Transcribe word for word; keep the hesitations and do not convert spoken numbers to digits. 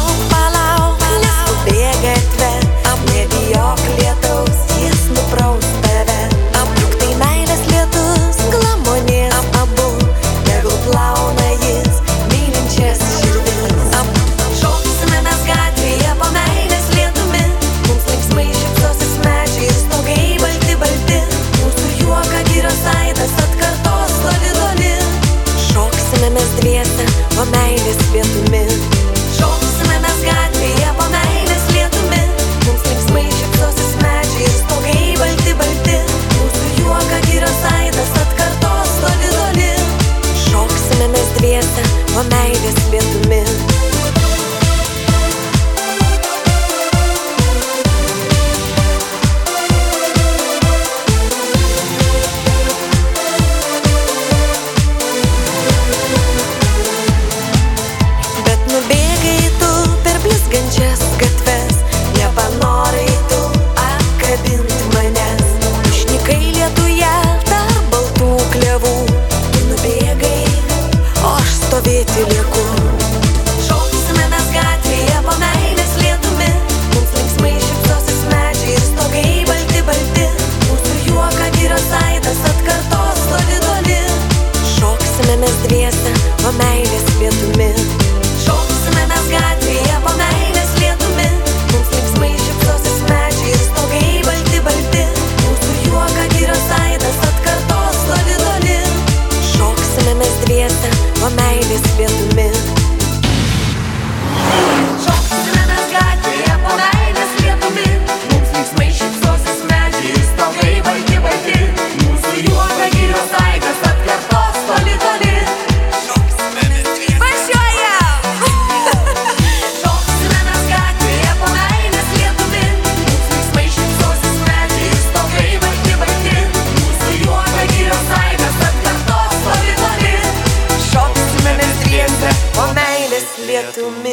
Palauk, palauk, neskubėk gatve, nebijok lietaus, jis nupraus tave. Juk tai meilės lietus, glamonės abu, tegul plauna jis mylinčias širdis. Šoksime mes gatvėje po meilės lietumi, mums linksmai šypsosis medžiai ir stogai balti balti. Mūsų juoką girios aidas atkartos toli toli. Šoksime mes dviese po meilės lietumi. Šoksime mes gatvėje po meilės lietumi, mums linksmai šypsosis medžiai ir stogai balti balti. Mūsų juoką girios aidas atkartos toli toli. Šoksime mes dviese po meilės lietumi. Nubėgai tu per blizgančias gatves, nepanorai tu apkabinti manęs. Išnykai lietuje tarp baltų klevų, tu nubėgai, o aš stovėti lieku. Šoksime mes gatvėje po meilės lietumi, mums linksmai šypsosis medžiai ir stogai balti balti. Mūsų juoką girios aidas atkartos toli toli. Šoksime mes dviese po meilės lietumi. Šoksime mes gatvėje po meilės lietumi, mums linksmai šypsosis medžiai ir stogai balti balti. Mūsų juoką girios aidas atkartos toli toli. Šoksime mes dviese po meilės lietumi. Šoksime mes gatvėje po meilės lietumi, mums linksmai šypsosis medžiai ir stogai balti balti. Mūsų juoką girios aidas atkartos toli toli. Lietumi.